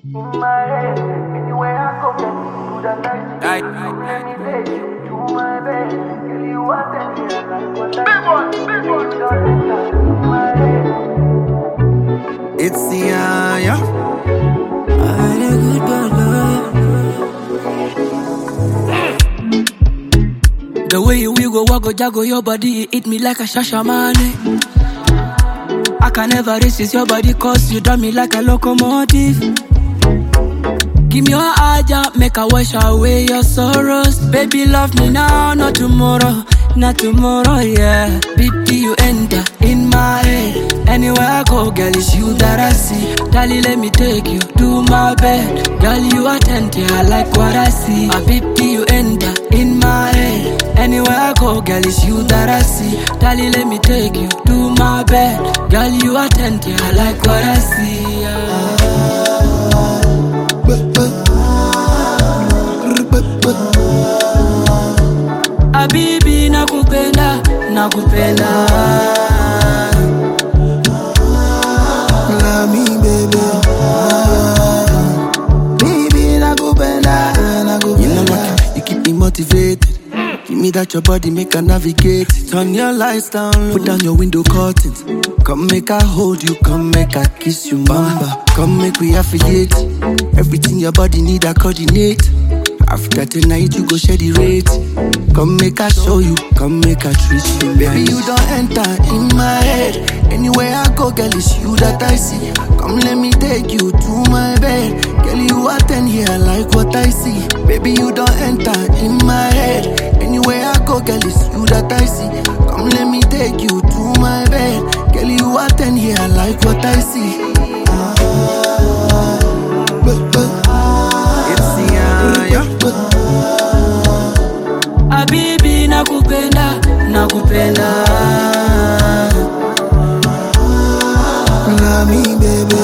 my head, anywhere I go, to the night. Let me take you to my bed. Girl, you want any like what I big one. My head. It's the aya. I had a good burger. The way you go walk go jago your body, it eat me like a shashamane. I can never resist your body cause you drive me like a locomotive. Give me your aja, make a wash away your sorrows. Baby, love me now, not tomorrow. Not tomorrow, yeah. Baby, you enter in my head. Anywhere I go, girl, it's you that I see. Darling, let me take you to my bed. Girl, you attentive, I like what I see. Baby, you enter in my head. Anywhere I go, girl, it's you that I see. Darling, let me take you to my bed. Girl, you attentive, I like what I see. Habibi, nakupenda, nakupenda. Love me, baby. Baby, nakupenda, nakupenda. You know what? You keep me motivated. Give me that your body make her navigate. Turn your lights down, put down your window curtains. Come make I hold you, come make I kiss you, mama. Come make we affiliate. Everything your body need I coordinate. After tonight you go share the rate. Come make I show you, come make I treat you. Baby, you don't enter in my head. Anywhere I go, girl, it's you that I see. Come let me take you to my bed. Girl, you attend here, I like what I see. Baby, you don't enter in my head. Anywhere I go, girl, it's you that I see. Come let me take you to my bed. Girl, you attend here, I like what I see. It's the aya. Habibi, nakupenda, nakupenda. Love me, baby.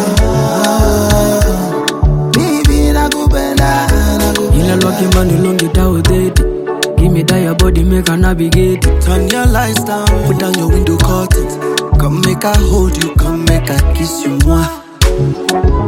Baby, nakupenda, nakupenda. You look your man alone, get out it. Give me that your body, make her navigate. Turn your lights down, put down your window curtains. Come make I hold you, come make I kiss you, moi.